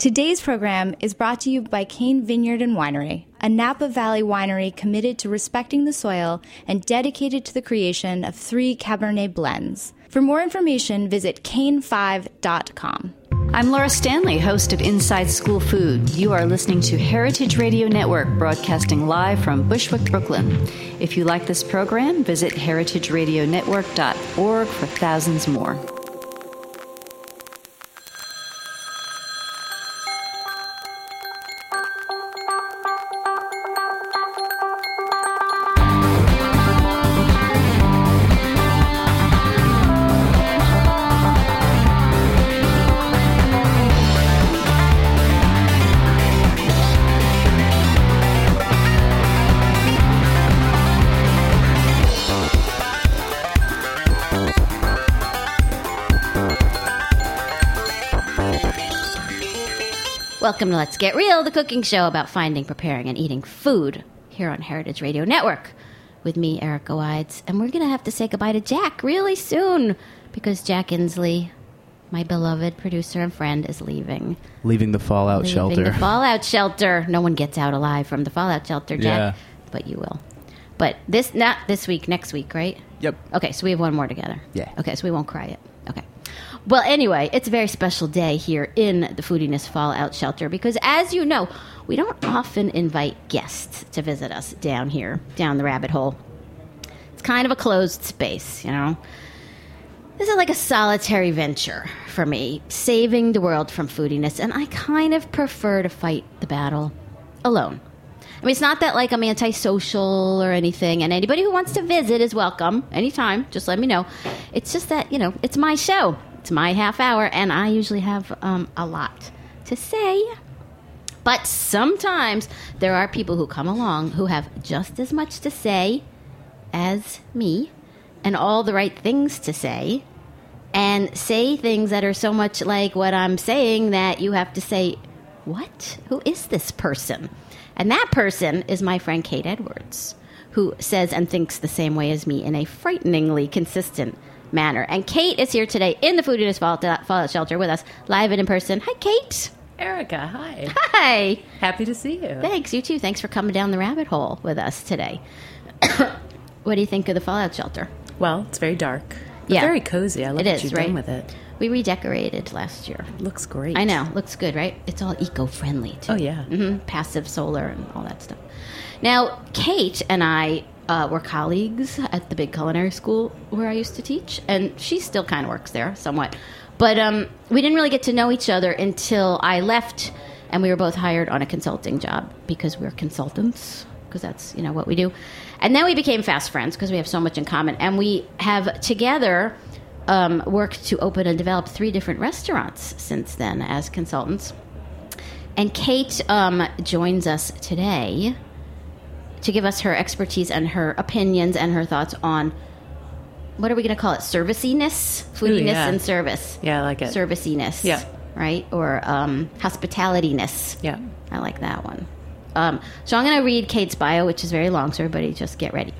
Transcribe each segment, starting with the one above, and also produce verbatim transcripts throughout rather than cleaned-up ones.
Today's program is brought to you by Cane Vineyard and Winery, a Napa Valley winery committed to respecting the soil and dedicated to the creation of three Cabernet blends. For more information, visit cane five dot com. I'm Laura Stanley, host of Inside School Food. You are listening to Heritage Radio Network, broadcasting live from Bushwick, Brooklyn. If you like this program, visit heritage radio network dot org for thousands more. Welcome to Let's Get Real, the cooking show about finding, preparing, and eating food here on Heritage Radio Network with me, Erica Wides. And we're going to have to say goodbye to Jack really soon because Jack Inslee, my beloved producer and friend, is leaving. Leaving the Fallout leaving Shelter. the Fallout Shelter. No one gets out alive from the Fallout Shelter, Jack. Yeah. But you will. But this, not this week, next week, right? Yep. Okay, so we have one more together. Yeah. Okay, so we won't cry yet. Okay. Well, anyway, it's a very special day here in the Foodiness Fallout Shelter because, as you know, we don't often invite guests to visit us down here, down the rabbit hole. It's kind of a closed space, you know. This is like a solitary venture for me, saving the world from foodiness, and I kind of prefer to fight the battle alone. I mean, it's not that, like, I'm antisocial or anything, and anybody who wants to visit is welcome anytime. Just let me know. It's just that, you know, it's my show. It's my half hour, and I usually have um, a lot to say. But sometimes there are people who come along who have just as much to say as me and all the right things to say and say things that are so much like what I'm saying that you have to say, what? Who is this person? And that person is my friend Kate Edwards, who says and thinks the same way as me in a frighteningly consistent manner. And Kate is here today in the Foodiness Fallout Shelter with us, live and in person. Hi, Kate. Erica, hi. Hi. Happy to see you. Thanks, you too. Thanks for coming down the rabbit hole with us today. What do you think of the Fallout Shelter? Well, it's very dark. But yeah. Very cozy. I love it what is, you've right? done with it. We redecorated last year. Looks great. I know. Looks good, right? It's all eco-friendly, too. Oh, yeah. Mm-hmm. Passive solar and all that stuff. Now, Kate and I uh, were colleagues at the big culinary school where I used to teach, and she still kind of works there somewhat. But um, we didn't really get to know each other until I left, and we were both hired on a consulting job because we're consultants, because that's, you know, what we do. And then we became fast friends because we have so much in common. And we have together um, worked to open and develop three different restaurants since then as consultants. And Kate um, joins us today to give us her expertise and her opinions and her thoughts on, what are we going to call it? Serviciness? Foodiness Ooh, yeah. and service. Yeah, I like it. Serviciness. Yeah. Right? Or um, hospitalityness. Yeah. I like that one. Um, so I'm going to read Kate's bio, which is very long, so everybody just get ready.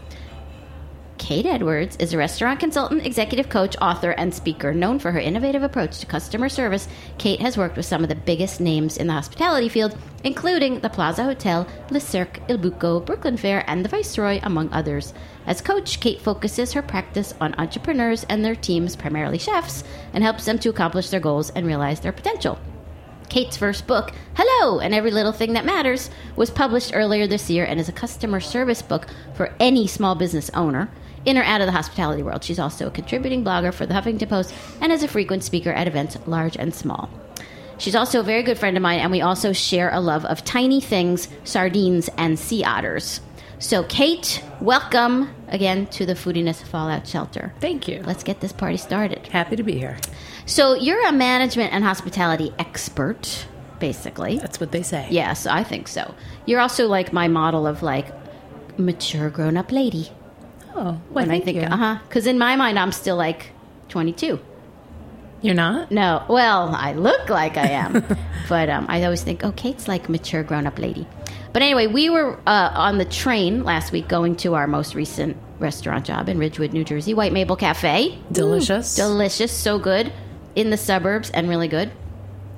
Kate Edwards is a restaurant consultant, executive coach, author, and speaker. Known for her innovative approach to customer service, Kate has worked with some of the biggest names in the hospitality field, including the Plaza Hotel, Le Cirque, Il Buco, Brooklyn Fare, and the Viceroy, among others. As coach, Kate focuses her practice on entrepreneurs and their teams, primarily chefs, and helps them to accomplish their goals and realize their potential. Kate's first book, Hello and Every Little Thing That Matters, was published earlier this year and is a customer service book for any small business owner, in or out of the hospitality world. She's also a contributing blogger for the Huffington Post and is a frequent speaker at events large and small. She's also a very good friend of mine, and we also share a love of tiny things, sardines, and sea otters. So, Kate, welcome again to the Foodiness Fallout Shelter. Thank you. Let's get this party started. Happy to be here. So, you're a management and hospitality expert, basically. That's what they say. Yes, I think so. You're also like my model of like mature grown-up lady. Oh, well, when thank I think, you. uh-huh. Because in my mind, I'm still like twenty-two. You're not? No. Well, I look like I am. But um, I always think, oh, Kate's like mature grown-up lady. But anyway, we were uh, on the train last week going to our most recent restaurant job in Ridgewood, New Jersey, White Maple Cafe. Delicious. Ooh, delicious. So good. In the suburbs and really good.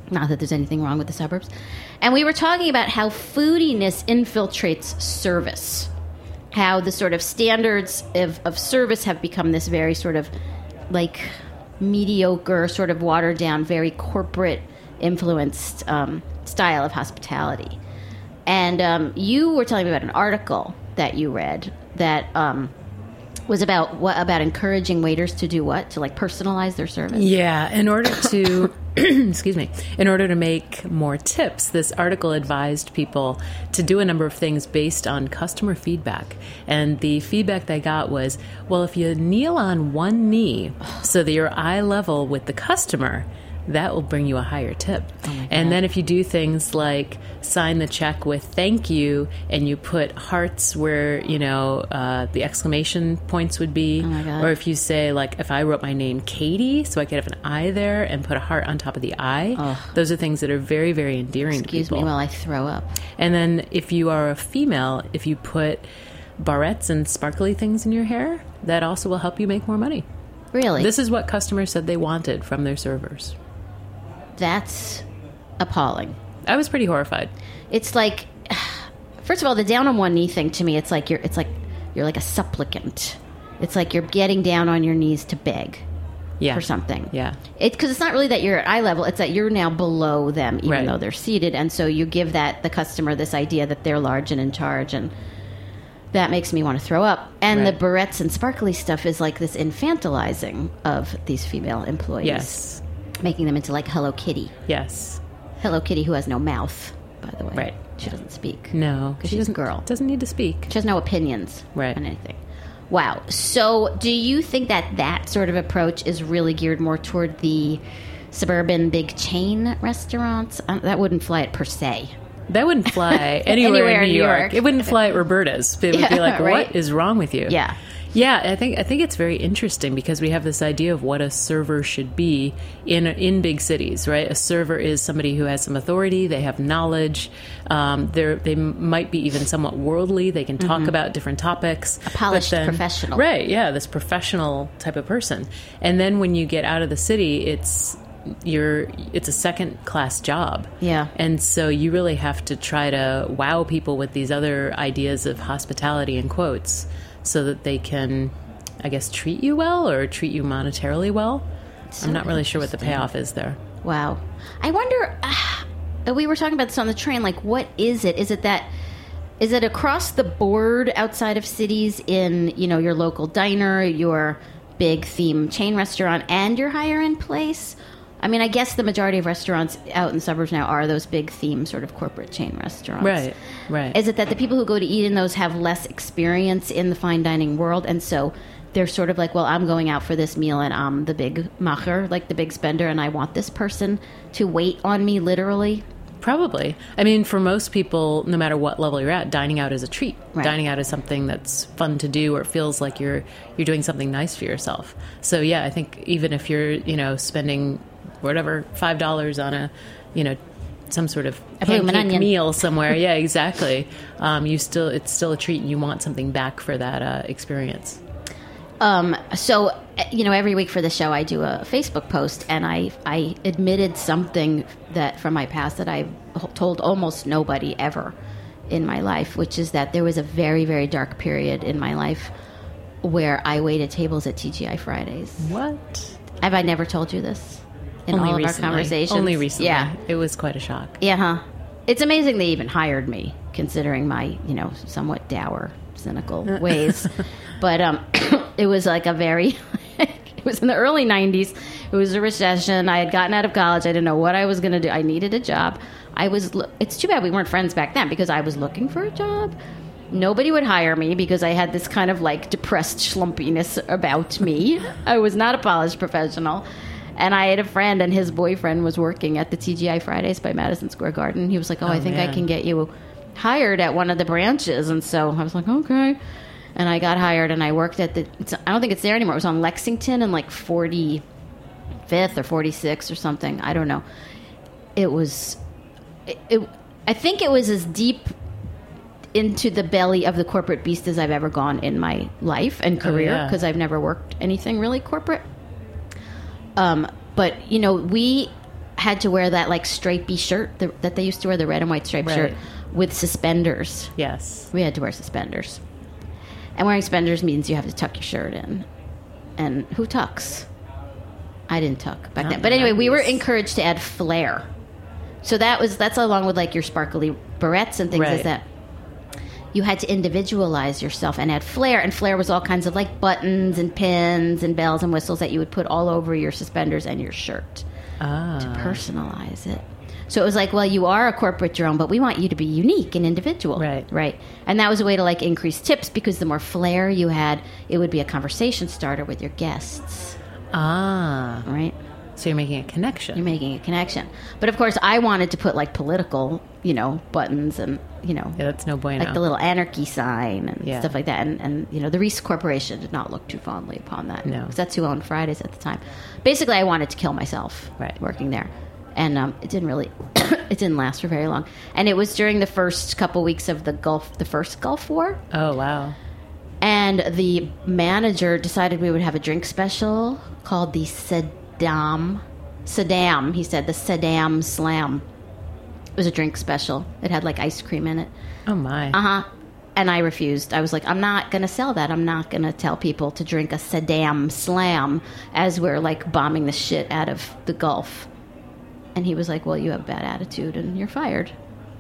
Not that there's anything wrong with the suburbs. And we were talking about how foodiness infiltrates service. How the sort of standards of, of service have become this very sort of like mediocre, sort of watered down, very corporate influenced um, style of hospitality. And um, you were telling me about an article that you read that um, was about what about encouraging waiters to do what? To like personalize their service? Yeah, in order to, excuse me, in order to make more tips, this article advised people to do a number of things based on customer feedback. And the feedback they got was, well, if you kneel on one knee so that you're eye level with the customer, that will bring you a higher tip. Oh and then if you do things like sign the check with thank you and you put hearts where, you know, uh, the exclamation points would be. Oh my God. Or if you say, like, if I wrote my name Katie, so I could have an I there and put a heart on top of the I, oh. those are things that are very, very endearing Excuse to people. me while I throw up. And then if you are a female, if you put barrettes and sparkly things in your hair, that also will help you make more money. Really? This is what customers said they wanted from their servers. That's appalling. I was pretty horrified. It's like, first of all, the down on one knee thing to me, it's like you're, it's like you're like a supplicant. It's like you're getting down on your knees to beg yeah. for something. Yeah. It's because it's not really that you're at eye level. It's that you're now below them, even right. though they're seated, and so you give that the customer this idea that they're large and in charge, and that makes me want to throw up. And right. the barrettes and sparkly stuff is like this infantilizing of these female employees. Yes. Making them into like Hello Kitty. Yes. Hello Kitty, who has no mouth, by the way. Right. She doesn't speak. No. Because She she's a doesn't, girl. doesn't need to speak. She has no opinions Right. on anything. Wow. So do you think that that sort of approach is really geared more toward the suburban big chain restaurants? Um, that wouldn't fly it per se. That wouldn't fly anywhere, Anywhere in New in New York. York. It wouldn't fly at Roberta's. It would Yeah, be like, right? what is wrong with you? Yeah. Yeah, I think I think it's very interesting because we have this idea of what a server should be in in big cities, right? A server is somebody who has some authority, they have knowledge, um, they they might be even somewhat worldly, they can talk mm-hmm. about different topics. A polished then, professional. Right, yeah, this professional type of person. And then when you get out of the city, it's you're it's a second class job. Yeah. And so you really have to try to wow people with these other ideas of hospitality in quotes so that they can, I guess, treat you well or treat you monetarily well. So I'm not really sure what the payoff is there. Wow. I wonder, uh, we were talking about this on the train, like what is it? Is it that, is it across the board outside of cities in, you know, your local diner, your big theme chain restaurant, and your higher end place? I mean, I guess the majority of restaurants out in the suburbs now are those big theme sort of corporate chain restaurants. Right, right. Is it that the people who go to eat in those have less experience in the fine dining world, and so they're sort of like, well, I'm going out for this meal and I'm the big macher, like the big spender, and I want this person to wait on me literally? Probably. I mean, for most people, no matter what level you're at, dining out is a treat. Right. Dining out is something that's fun to do or it feels like you're you're doing something nice for yourself. So, yeah, I think even if you're, you know, spending whatever, five dollars on a, you know, some sort of A blooming pancake onion. meal somewhere. Yeah, exactly. Um, you still, it's still a treat and you want something back for that uh, experience. Um, so, you know, every week for the show, I do a Facebook post, and I I admitted something that from my past that I've told almost nobody ever in my life, which is that there was a very, very dark period in my life where I waited tables at T G I Fridays. What? Have I never told you this in Only all of recently. our conversations? Only recently. Yeah. It was quite a shock. Yeah, huh? It's amazing they even hired me, considering my, you know, somewhat dour, cynical ways. But um, it was like a very, it was in the early nineties. It was a recession. I had gotten out of college. I didn't know what I was going to do. I needed a job. I was, lo- it's too bad we weren't friends back then because I was looking for a job. Nobody would hire me because I had this kind of like depressed schlumpiness about me. I was not a polished professional. And I had a friend, and his boyfriend was working at the T G I Fridays by Madison Square Garden. He was like, oh, Oh, I think I man. can get you hired at one of the branches. And so I was like, okay. And I got hired, and I worked at the, it's, I don't think it's there anymore. It was on Lexington and like forty-fifth or forty-sixth or something. I don't know. It was, it, it, I think it was as deep into the belly of the corporate beast as I've ever gone in my life and career, yeah. because I've never worked anything really corporate. Um, but, you know, we had to wear that like stripy shirt the, that they used to wear, the red and white striped Right. shirt with suspenders. Yes. We had to wear suspenders. And wearing suspenders means you have to tuck your shirt in. And who tucks? I didn't tuck back Not then. But anyway, we were nice. encouraged to add flair. So that was that's along with like your sparkly barrettes and things Right. like that. You had to individualize yourself and add flair. And flair was all kinds of like buttons and pins and bells and whistles that you would put all over your suspenders and your shirt Ah. to personalize it. So it was like, well, you are a corporate drone, but we want you to be unique and individual. Right. Right. And that was a way to like increase tips because the more flair you had, it would be a conversation starter with your guests. Ah. Right. So you're making a connection. You're making a connection. But of course, I wanted to put like political, you know, buttons and, you know, Yeah, that's no bueno. like the little anarchy sign and Yeah. stuff like that. And, and, you know, the Reese Corporation did not look too fondly upon that. No. Because that's who owned Fridays at the time. Basically, I wanted to kill myself Right. working there. And um, it didn't really, it didn't last for very long. And it was during the first couple weeks of the Gulf, the first Gulf War. Oh, wow. And the manager decided we would have a drink special called the Saddam. Saddam, he said, the Saddam Slam. It was a drink special. It had like ice cream in it. Oh, my. Uh huh. And I refused. I was like, I'm not going to sell that. I'm not going to tell people to drink a Saddam Slam as we're like bombing the shit out of the Gulf. And he was like, well, you have bad attitude and you're fired.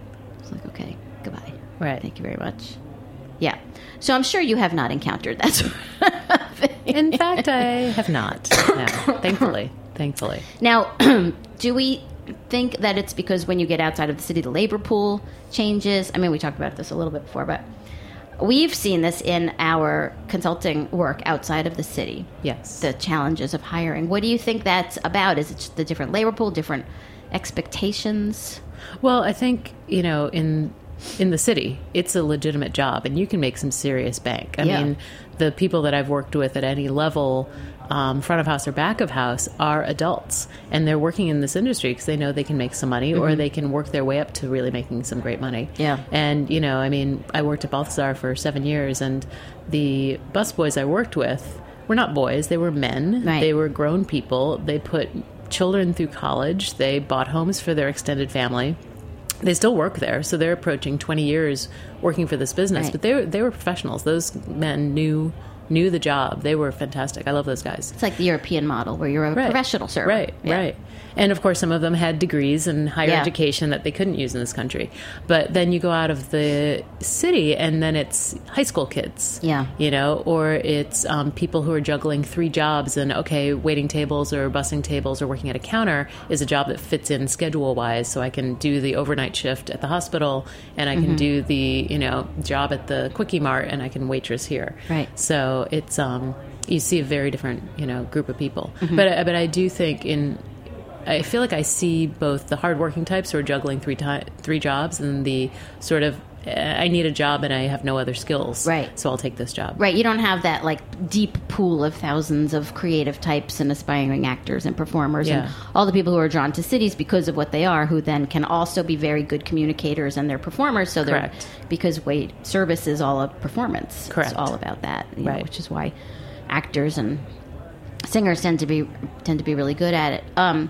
I was like, okay, goodbye. Right. Thank you very much. Yeah. So I'm sure you have not encountered that sort of thing. In fact, I have not. No, thankfully. Thankfully. Now, do we think that it's because when you get outside of the city, the labor pool changes? I mean, we talked about this a little bit before, but we've seen this in our consulting work outside of the city. Yes. The challenges of hiring. What do you think that's about? Is it just the different labor pool, different expectations? Well, I think, you know, in in the city, it's a legitimate job and you can make some serious bank. I Yeah. mean, the people that I've worked with at any level, um, front of house or back of house, are adults. And they're working in this industry because they know they can make some money or they can work their way up to really making some great money. Yeah. And, you know, I mean, I worked at Balthazar for seven years and the busboys I worked with were not boys, they were men. Right. They were grown people. They put children through college. They bought homes for their extended family. They still work there, so they're approaching twenty years working for this business. Right. But they were, they were professionals. Those men knew knew the job. They were fantastic. I love those guys. It's like the European model where you're a Right. professional server. Right, Yeah. right. And of course, some of them had degrees and higher Yeah. education that they couldn't use in this country. But then you go out of the city, and then it's high school kids. Yeah. You know, or it's um, people who are juggling three jobs, and okay, waiting tables or bussing tables or working at a counter is a job that fits in schedule wise. So I can do the overnight shift at the hospital, and I can Mm-hmm. do the you know job at the Quickie Mart, and I can waitress here. Right. So it's um, you see a very different you know group of people. Mm-hmm. But but I do think in I feel like I see both the hardworking types who are juggling three ti- three jobs and the sort of uh, I need a job and I have no other skills, Right. So I'll take this job. Right, you don't have that like deep pool of thousands of creative types and aspiring actors and performers Yeah. and all the people who are drawn to cities because of what they are, who then can also be very good communicators and they're performers. So they're Correct. because wait, service is all a performance. Correct. It's all about that, you know, Right. which is why actors and singers tend to be tend to be really good at it. Um,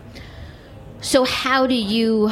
so how do you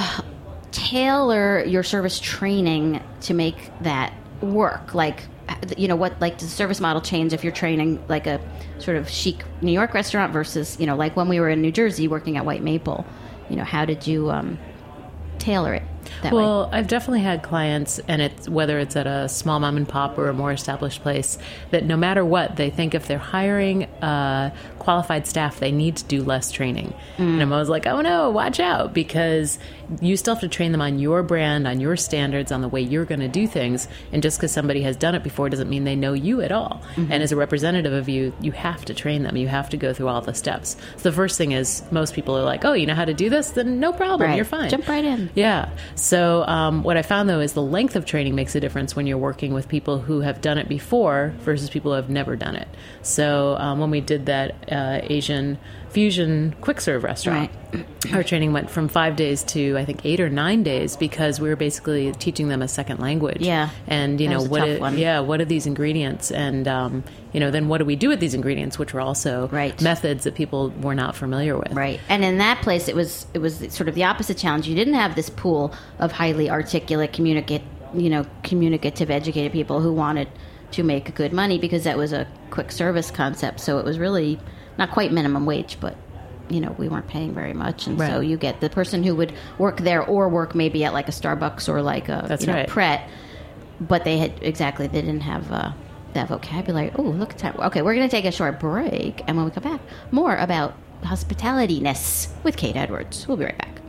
tailor your service training to make that work? Like, you know, what, like, does the service model change if you're training like a sort of chic New York restaurant versus, you know, like when we were in New Jersey working at White Maple, you know, how did you um, tailor it that way? Well, I've definitely had clients, and it's whether it's at a small mom and pop or a more established place, that no matter what, they think if they're hiring uh, qualified staff, they need to do less training. And I'm always like, oh no, watch out, because you still have to train them on your brand, on your standards, on the way you're going to do things. And just because somebody has done it before doesn't mean they know you at all. And as a representative of you, you have to train them. You have to go through all the steps. So the first thing is, most people are like, oh, you know how to do this? Then no problem. Right. You're fine. Jump right in. Yeah. So um, what I found, though, is the length of training makes a difference when you're working with people who have done it before versus people who have never done it. So um, when we did that uh, Asian fusion quick serve restaurant. Right. Our training went from five days to, I think, eight or nine days because we were basically teaching them a second language. Yeah. And, you That know, was a what tough it- one. yeah, what are these ingredients? And, um, you know, then what do we do with these ingredients, which were also Right. methods that people were not familiar with. Right. And in that place, it was it was sort of the opposite challenge. You didn't have this pool of highly articulate, communicate, you know, communicative, educated people who wanted to make good money because that was a quick service concept. So it was really not quite minimum wage, but you know, we weren't paying very much, and Right. so you get the person who would work there or work maybe at like a Starbucks or like a That's you know, right. Pret, but they had exactly they didn't have uh, that vocabulary. Oh, look at that. Okay, we're going to take a short break, and when we come back, more about hospitalityness with Kate Edwards. We'll be right back.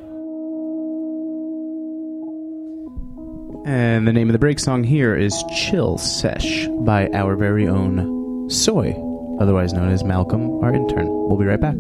And the name of the break song here is Chill Sesh by our very own Soy, otherwise known as Malcolm, our intern. We'll be right back.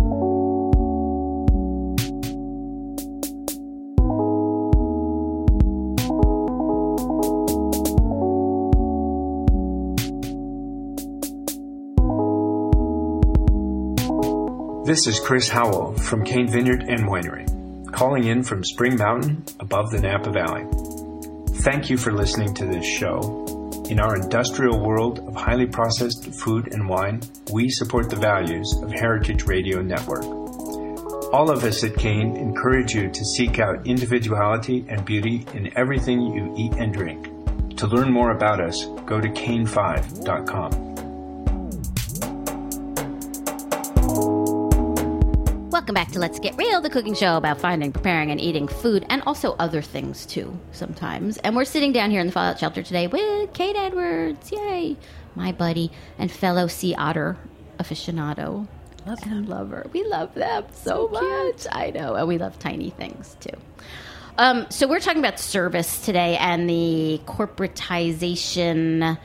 This is Chris Howell from Cane Vineyard and Winery, calling in from Spring Mountain above the Napa Valley. Thank you for listening to this show. In our industrial world of highly processed food and wine, we support the values of Heritage Radio Network. All of us at Cane encourage you to seek out individuality and beauty in everything you eat and drink. To learn more about us, go to cane five dot com. Welcome back to Let's Get Real, the cooking show about finding, preparing, and eating food, and also other things, too, sometimes. And we're sitting down here in the Fallout Shelter today with Kate Edwards, yay, my buddy and fellow sea otter aficionado. Love and lover. We love them so, so much. I know, and we love tiny things, too. Um, so we're talking about service today and the corporatization...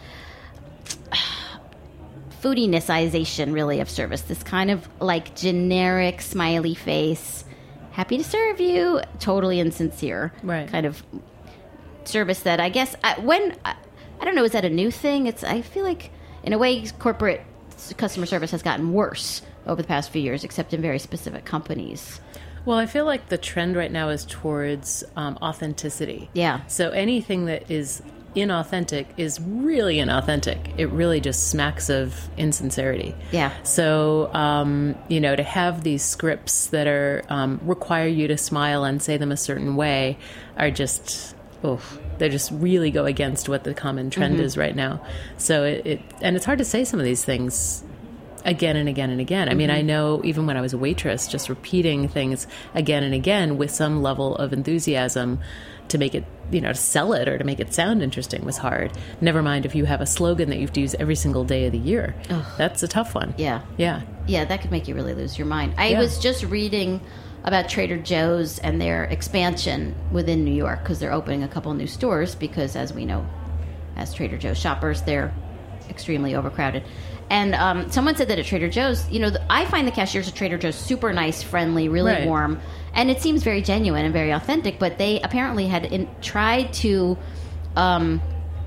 foodinessization, really, of service. This kind of like generic smiley face, happy to serve you, totally insincere, Right. kind of service that I guess I, when I, I don't know, is that a new thing? It's I feel like in a way corporate customer service has gotten worse over the past few years, except in very specific companies. Well, I feel like the trend right now is towards um, authenticity. Yeah. So anything that is inauthentic is really inauthentic. It really just smacks of insincerity. Yeah. So, um, you know, to have these scripts that are um, require you to smile and say them a certain way are just, oh, they just really go against what the common trend Mm-hmm. is right now. So it, it, and it's hard to say some of these things again and again and again. I mean, I know even when I was a waitress, just repeating things again and again with some level of enthusiasm to make it, you know, to sell it or to make it sound interesting was hard. Never mind if you have a slogan that you have to use every single day of the year. Ugh. That's a tough one. Yeah. Yeah. Yeah, that could make you really lose your mind. I Yeah. was just reading about Trader Joe's and their expansion within New York because they're opening a couple new stores because, as we know, as Trader Joe's shoppers, they're extremely overcrowded. And um, someone said that at Trader Joe's, you know, the, I find the cashiers at Trader Joe's super nice, friendly, really Right. warm, and it seems very genuine and very authentic. But they apparently had in, tried to um,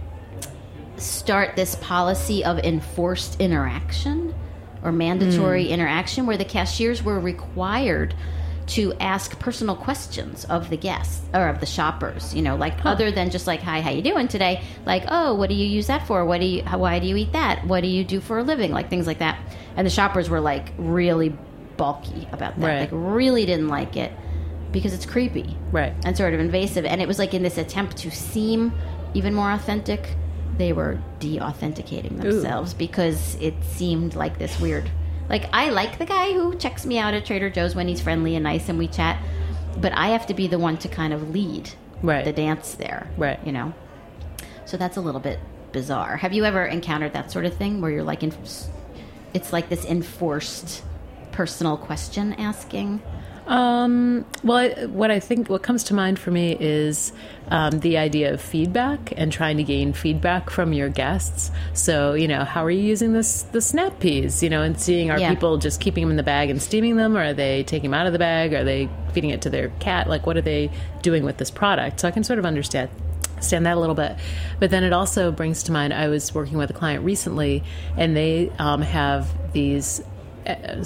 start this policy of enforced interaction or mandatory interaction where the cashiers were required to ask personal questions of the guests or of the shoppers, you know, like other than just like, hi, how you doing today? Like, oh, what do you use that for? What do you, how, why do you eat that? What do you do for a living? Like things like that. And the shoppers were like really balky about that. Right. Like really didn't like it because it's creepy. Right. And sort of invasive. And it was like in this attempt to seem even more authentic, they were de-authenticating themselves because it seemed like this weird... Like, I like the guy who checks me out at Trader Joe's when he's friendly and nice and we chat, but I have to be the one to kind of lead Right. the dance there. Right. You know? So that's a little bit bizarre. Have you ever encountered that sort of thing where you're like... In, it's like this enforced personal question asking? Um, well, I, what I think, what comes to mind for me is um, the idea of feedback and trying to gain feedback from your guests. So, you know, how are you using this the snap peas? You know, and seeing are Yeah. people just keeping them in the bag and steaming them, or are they taking them out of the bag? Are they feeding it to their cat? Like, what are they doing with this product? So I can sort of understand. Understand that a little bit. But then it also brings to mind, I was working with a client recently, and they um, have these uh,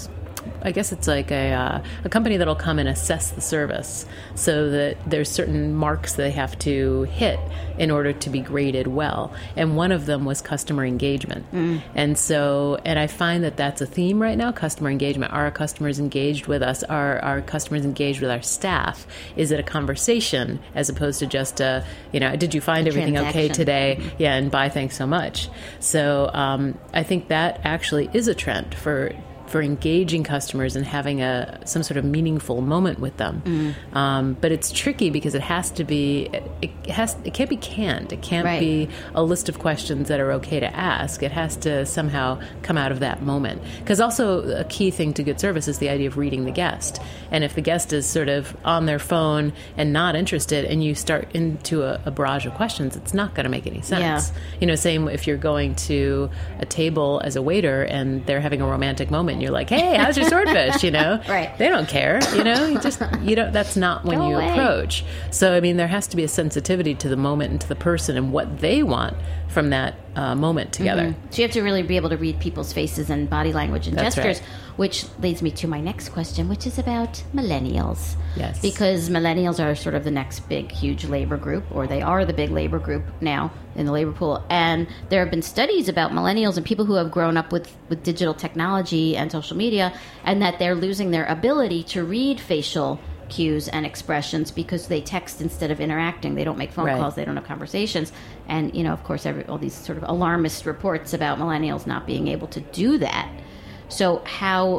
I guess it's like a uh, a company that'll come and assess the service, so that there's certain marks they have to hit in order to be graded well. And one of them was customer engagement. Mm. And so, and I find that that's a theme right now: customer engagement. Are our customers engaged with us? Are our customers engaged with our staff? Is it a conversation as opposed to just a, you know, did you find a everything okay today? Mm-hmm. Yeah, and bye, thanks so much. So um, I think that actually is a trend for for engaging customers and having a some sort of meaningful moment with them. Mm. Um, but it's tricky because it has to be it, it has it can't be canned. It can't right. be a list of questions that are okay to ask. It has to somehow come out of that moment. Because also a key thing to good service is the idea of reading the guest. And if the guest is sort of on their phone and not interested, and you start into a, a barrage of questions, it's not going to make any sense. Yeah. You know, same if you're going to a table as a waiter and they're having a romantic moment. And you're like, hey, how's your swordfish? You know, right? They don't care. You know, you just you don't. That's not when Go you away. approach. So I mean, there has to be a sensitivity to the moment and to the person and what they want from that uh, moment together. Mm-hmm. So you have to really be able to read people's faces and body language and That's gestures, right. which leads me to my next question, which is about millennials. Yes. Because millennials are sort of the next big, huge labor group, or they are the big labor group now in the labor pool. And there have been studies about millennials and people who have grown up with, with digital technology and social media, and that they're losing their ability to read facial cues and expressions because they text instead of interacting. They don't make phone right. calls. They don't have conversations. And, you know, of course, every, all these sort of alarmist reports about millennials not being able to do that. So how,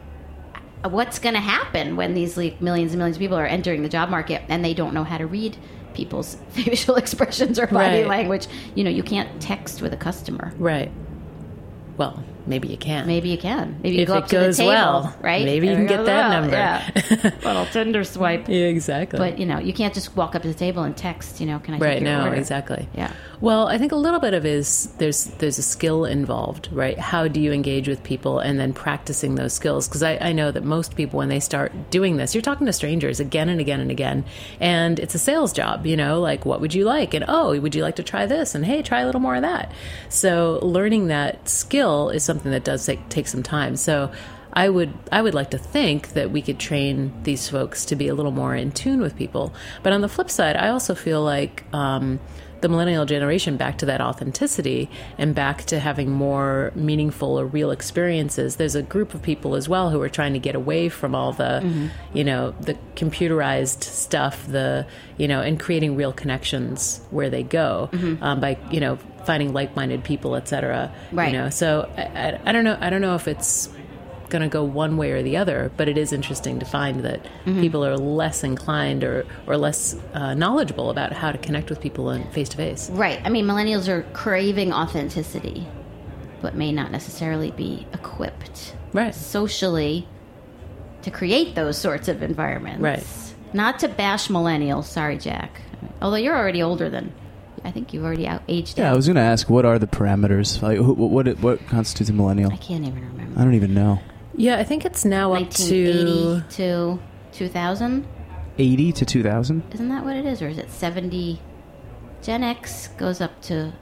what's going to happen when these like, millions and millions of people are entering the job market and they don't know how to read people's facial expressions or body right. language? You know, you can't text with a customer. Right. Well, maybe you can. Maybe you can. Maybe you if go it up to goes the table, well, right? Maybe you There can get goes that well. number. Yeah. Little Tinder swipe. Yeah, exactly. But, you know, you can't just walk up to the table and text, you know, can I right, take your no, order? exactly. Yeah. Well, I think a little bit of it is there's there's a skill involved, right? How do you engage with people and then practicing those skills? Because I, I know that most people, when they start doing this, you're talking to strangers again and again and again, and it's a sales job, you know, like, what would you like? And, oh, would you like to try this? And, hey, try a little more of that. So learning that skill is something that does take, take some time. So I would I would like to think that we could train these folks to be a little more in tune with people. But on the flip side, I also feel like um, the millennial generation, back to that authenticity and back to having more meaningful or real experiences. There's a group of people as well who are trying to get away from all the, mm-hmm. you know, the computerized stuff, the, you know, and creating real connections where they go mm-hmm. um, by, you know, finding like-minded people, et cetera. Right. You know, so I, I, I don't know. I don't know if it's going to go one way or the other, but it is interesting to find that mm-hmm. people are less inclined or, or less uh, knowledgeable about how to connect with people in face-to-face. Right. I mean, millennials are craving authenticity, but may not necessarily be equipped right. socially to create those sorts of environments. Right. Not to bash millennials. Sorry, Jack. Although you're already older than... I think you've already out aged Yeah, out. I was going to ask, what are the parameters? Like, who, what what constitutes a millennial? I can't even remember. I don't even know. Yeah, I think it's now up nineteen to... eighty to two thousand? eighty to two thousand? Isn't that what it is? Or is it seventy? Gen X goes up to...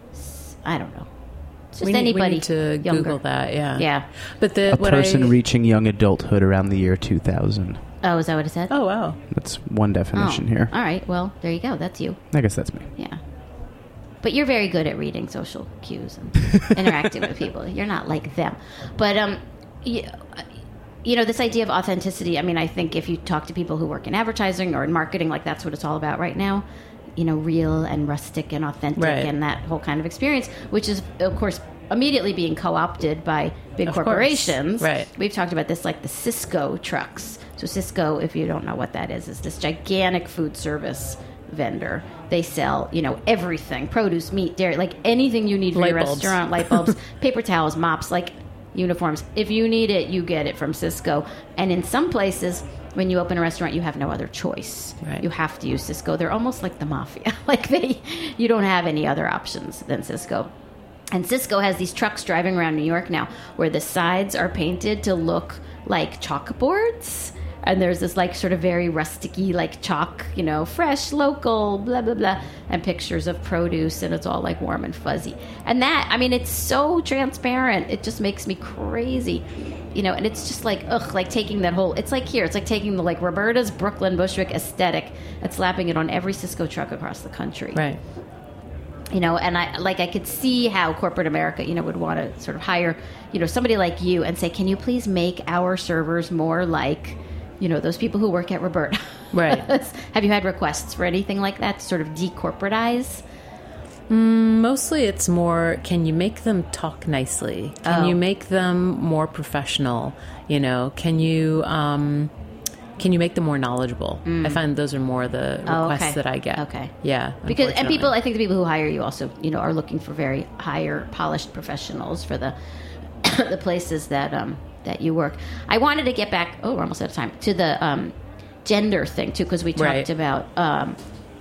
I don't know. It's just we need, anybody we need to younger. Google that, yeah. Yeah. But the, A what person I, reaching young adulthood around the year two thousand. Oh, is that what it said? Oh, wow. That's one definition Oh, here. All right. Well, there you go. That's you. I guess that's me. Yeah. But you're very good at reading social cues and interacting with people. You're not like them. But, um, you, you know, this idea of authenticity, I mean, I think if you talk to people who work in advertising or in marketing, like that's what it's all about right now. You know, real and rustic and authentic right. and that whole kind of experience, which is, of course, immediately being co-opted by big of corporations. Course. Right. We've talked about this, like the Cisco trucks. So Cisco, if you don't know what that is, is this gigantic food service vendor. They sell, you know, everything, produce, meat, dairy, like anything you need for light your bulbs. restaurant, light bulbs, paper towels, mops, like uniforms. If you need it, you get it from Cisco. And in some places, when you open a restaurant, you have no other choice. Right. You have to use Cisco. They're almost like the mafia. Like they, you don't have any other options than Cisco. And Cisco has these trucks driving around New York now where the sides are painted to look like chalkboards. And there's this like sort of very rusticy like chalk, you know, fresh, local, blah, blah, blah, and pictures of produce, and it's all like warm and fuzzy. And that, I mean, it's so transparent. It just makes me crazy. you know, and it's just like, ugh, like taking that whole, it's like here, it's like taking the like Roberta's Brooklyn Bushwick aesthetic and slapping it on every Cisco truck across the country. Right. You know, and I like I could see how corporate America, you know, would want to sort of hire, you know, somebody like you and say, can you please make our servers more like, you know, those people who work at Roberta? Right. Have you had requests for anything like that to sort of decorporatize? Mm, mostly it's more, can you make them talk nicely? Can Oh. you make them more professional? You know, can you um, can you make them more knowledgeable? I find those are more the requests Oh, okay. that I get. Okay. Yeah. Because and unfortunately. people, I think the people who hire you also, you know, are looking for very higher polished professionals for the the places that um that you work. I wanted to get back. Oh, we're almost out of time to the um, gender thing too, because we talked Right. about um,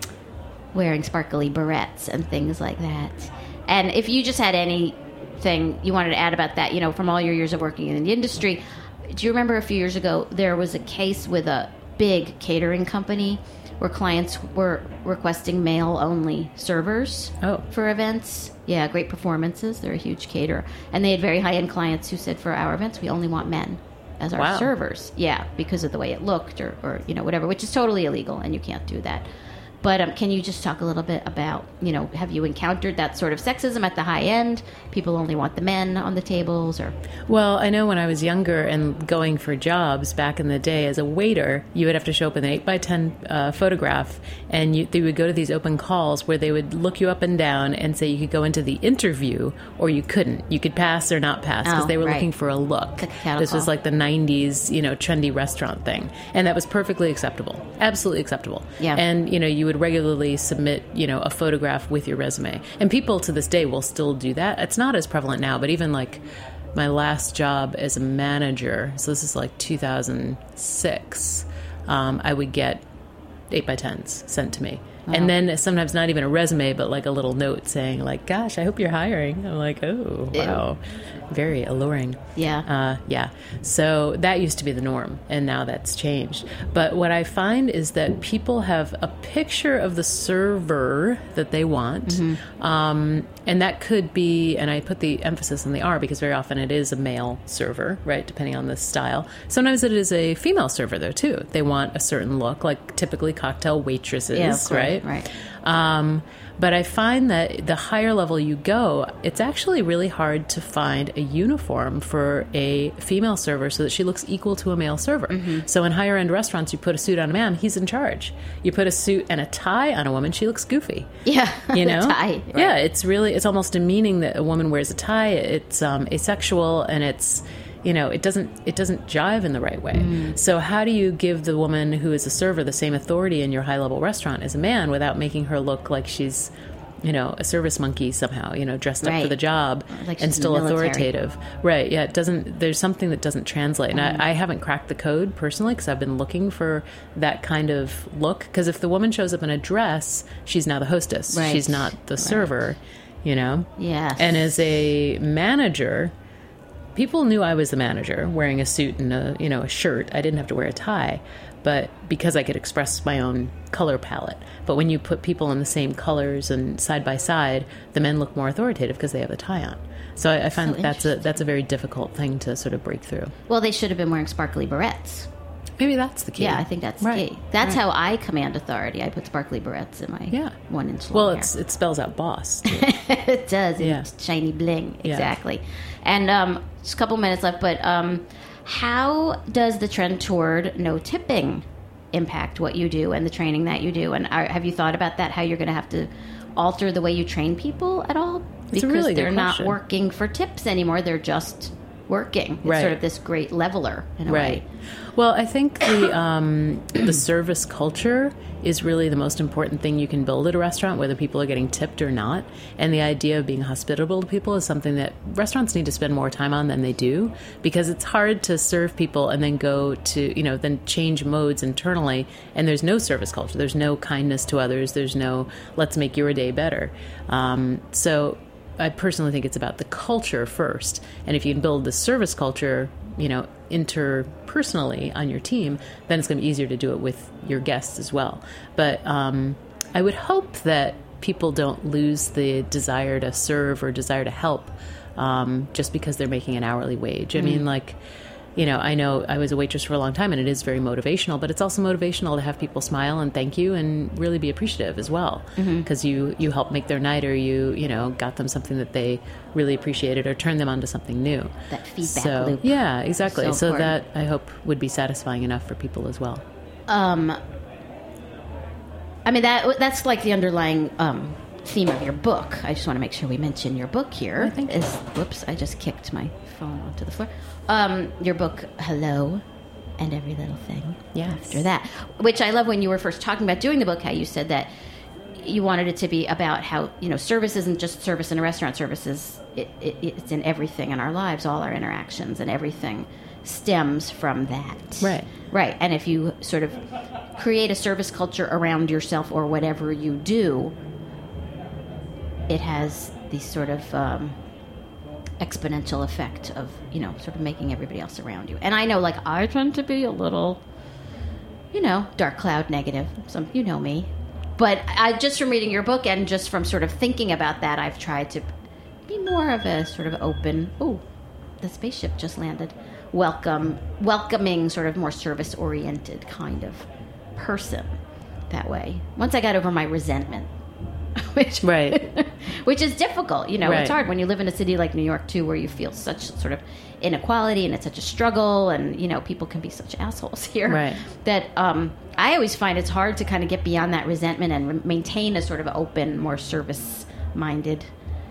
wearing sparkly barrettes and things like that. And if you just had anything you wanted to add about that, you know, from all your years of working in the industry, do you remember a few years ago there was a case with a big catering company where clients were requesting male-only servers Oh. for events? Yeah, great performances. They're a huge caterer. And they had very high-end clients who said, for our events, we only want men as our Wow. servers. Yeah, because of the way it looked or, or, you know, whatever, which is totally illegal, and you can't do that. But um, can you just talk a little bit about, you know, have you encountered that sort of sexism at the high end? People only want the men on the tables, or... Well, I know when I was younger and going for jobs back in the day as a waiter, you would have to show up with an eight by ten uh, photograph, and you, they would go to these open calls where they would look you up and down and say you could go into the interview or you couldn't. You could pass or not pass because Oh, they were right. looking for a look. Like a cattle This was call. like the nineties, you know, trendy restaurant thing. And that was perfectly acceptable. Absolutely acceptable. Yeah. And, you know, you would regularly submit, you know, a photograph with your resume. And people to this day will still do that. It's not as prevalent now, but even like my last job as a manager, so this is like two thousand six, um, I would get eight by tens sent to me. And then sometimes not even a resume, but like a little note saying like, gosh, I hope you're hiring. I'm like, oh, wow. Very alluring. Yeah. Uh, yeah. So that used to be the norm, and now that's changed. But what I find is that people have a picture of the server that they want. Mm-hmm. Um, and that could be, and I put the emphasis on the R because very often it is a male server, right, depending on the style. Sometimes it is a female server, though, too. They want a certain look, like typically cocktail waitresses, Yeah, of course, right? right. Um, but I find that the higher level you go, it's actually really hard to find a uniform for a female server so that she looks equal to a male server. Mm-hmm. So in higher end restaurants, you put a suit on a man, he's in charge. You put a suit and a tie on a woman, she looks goofy. Yeah. You know? The tie, right. Yeah, it's really, it's almost demeaning that a woman wears a tie. It's um, asexual, and it's, you know, it doesn't it doesn't jive in the right way. Mm. So how do you give the woman who is a server the same authority in your high level restaurant as a man without making her look like she's, you know, a service monkey somehow, you know, dressed up Right. for the job Like she's and still in the military. authoritative. Right. Yeah. It doesn't, there's something that doesn't translate. And Mm. I, I haven't cracked the code personally because I've been looking for that kind of look. Because if the woman shows up in a dress, she's now the hostess. Right. She's not the server, you know? Yes. And as a manager, people knew I was the manager wearing a suit and a, you know, a shirt. I didn't have to wear a tie, but because I could express my own color palette. But when you put people in the same colors and side by side, the men look more authoritative because they have the tie on. So I, I find So that that's a that's a very difficult thing to sort of break through. Well, they should have been wearing sparkly barrettes. Maybe that's the key. Yeah, I think that's Right. key. That's Right. how I command authority. I put sparkly barrettes in my Yeah. one inch long Well, hair. it's it spells out boss. too. It does. And Yeah. shiny bling. Yeah. Exactly. And um, just a couple minutes left, but um, how does the trend toward no tipping impact what you do and the training that you do? And are, have you thought about that, how you're going to have to alter the way you train people at all? It's a Because really good they're not question. working for tips anymore. They're just working. It's Right. sort of this great leveler in a Right. way. Well, I think the um, the service culture is really the most important thing you can build at a restaurant, whether people are getting tipped or not. And the idea of being hospitable to people is something that restaurants need to spend more time on than they do, because it's hard to serve people and then go to, you know, then change modes internally, and there's no service culture. There's no kindness to others. There's no let's make your day better. Um, so I personally think it's about the culture first. And if you can build the service culture, you know, interpersonally on your team, then it's going to be easier to do it with your guests as well. But um, I would hope that people don't lose the desire to serve or desire to help um, just because they're making an hourly wage. I mean, like, you know, I know I was a waitress for a long time, and it is very motivational, but it's also motivational to have people smile and thank you and really be appreciative as well, because mm-hmm. you, you help make their night, or you, you know, got them something that they really appreciated or turned them onto something new. That feedback so, loop. Yeah, exactly. So, So that, I hope, would be satisfying enough for people as well. Um, I mean, that that's like the underlying um, theme of your book. I just want to make sure we mention your book here. I think is, whoops, I just kicked my phone onto the floor. Um, your book, Hello, and Every Little Thing. Yes. After that, which I love when you were first talking about doing the book, how you said that you wanted it to be about how, you know, service isn't just service in a restaurant. Services, it, it, it's in everything in our lives, all our interactions, and everything stems from that. Right. Right. And if you sort of create a service culture around yourself or whatever you do, it has these sort of um, exponential effect of, you know, sort of making everybody else around you. And I know, like, I tend to be a little, you know, dark cloud negative. Some, you know me. But I, just from reading your book and just from sort of thinking about that, I've tried to be more of a sort of open, oh, the spaceship just landed, welcome, welcoming, sort of more service-oriented kind of person that way. Once I got over my resentment, which right, which is difficult, you know, right. It's hard when you live in a city like New York too, where you feel such sort of inequality and it's such a struggle, and you know, people can be such assholes here. Right. That um, I always find it's hard to kind of get beyond that resentment and re- maintain a sort of open, more service-minded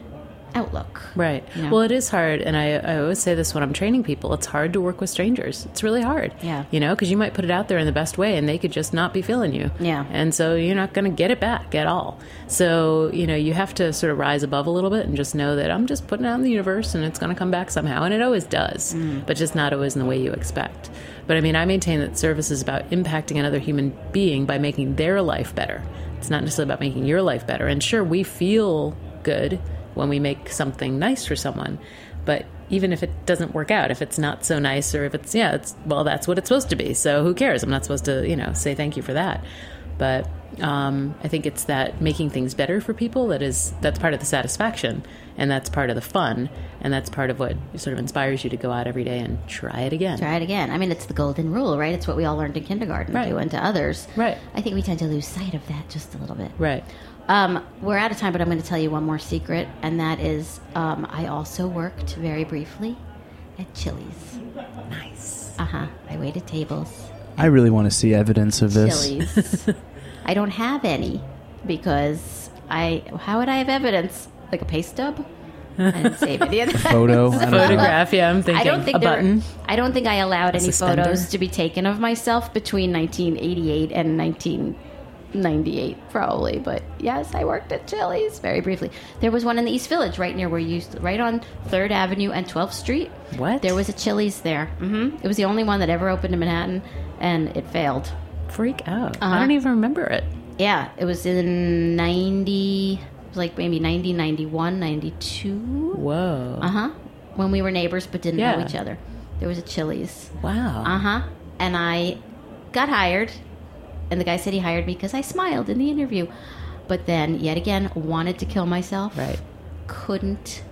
outlook. Right. You know? Well, it is hard, and I, I always say this when I'm training people. It's hard to work with strangers. It's really hard. Yeah. You know, because you might put it out there in the best way, and they could just not be feeling you. Yeah. And so you're not going to get it back at all. So, you know, you have to sort of rise above a little bit and just know that I'm just putting it out in the universe, and it's going to come back somehow. And it always does, mm. but just not always in the way you expect. But, I mean, I maintain that service is about impacting another human being by making their life better. It's not necessarily about making your life better. And sure, we feel good when we make something nice for someone, but even if it doesn't work out, if it's not so nice, or if it's, yeah, it's, well, that's what it's supposed to be, so who cares? I'm not supposed to, you know, say thank you for that. But um, I think it's that making things better for people that is, that's part of the satisfaction, and that's part of the fun, and that's part of what sort of inspires you to go out every day and try it again. Try it again. I mean, it's the golden rule, right? It's what we all learned in kindergarten, right. do unto others. Right. I think we tend to lose sight of that just a little bit. Right. Um, we're out of time, but I'm going to tell you one more secret, and that is um, I also worked very briefly at Chili's. Nice. Uh-huh. I waited tables. I really want to see evidence of this. Chili's. I don't have any because I. How would I have evidence? Like a pay stub? I didn't save any of that. Photo. I don't know. Photograph, yeah, I'm thinking I don't think a there button. Were, I don't think I allowed A any suspender. photos to be taken of myself between nineteen eighty-eight and nineteen ninety-eight, probably. But yes, I worked at Chili's very briefly. There was one in the East Village, right near where you used to, right on third Avenue and twelfth Street. What? There was a Chili's there. Mm-hmm. It was the only one that ever opened in Manhattan, and it failed. Freak out. Uh-huh. I don't even remember it. Yeah, it was in ninety, it was like maybe ninety, ninety-one, ninety-two. Whoa. Uh-huh. When we were neighbors but didn't Yeah. know each other. There was a Chili's. Wow. Uh-huh. And I got hired, and the guy said he hired me because I smiled in the interview. But then, yet again, wanted to kill myself. Right. Couldn't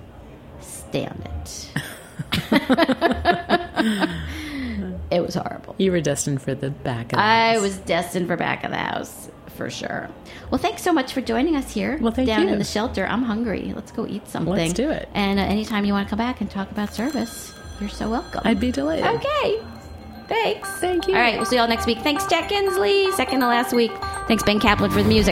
stand it. It was horrible. You were destined for the back of the I house. was destined for back of the house, for sure. Well, thanks so much for joining us here. Well, thank down you. in the shelter. I'm hungry. Let's go eat something. Let's do it. And uh, anytime you want to come back and talk about service, you're so welcome. I'd be delighted. Okay. Thanks. Thank you. All right, we'll see you all next week. Thanks, Jack Kinsley. Second to last week. Thanks, Ben Kaplan, for the music.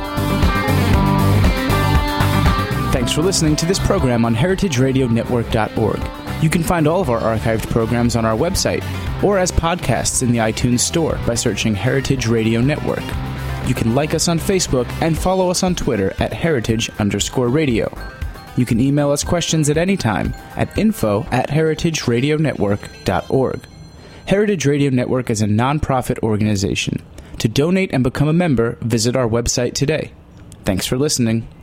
Thanks for listening to this program on heritage radio network dot org. You can find all of our archived programs on our website or as podcasts in the iTunes Store by searching Heritage Radio Network. You can like us on Facebook and follow us on Twitter at heritage underscore radio. You can email us questions at any time at info at heritage radio network dot org. Heritage Radio Network is a nonprofit organization. To donate and become a member, visit our website today. Thanks for listening.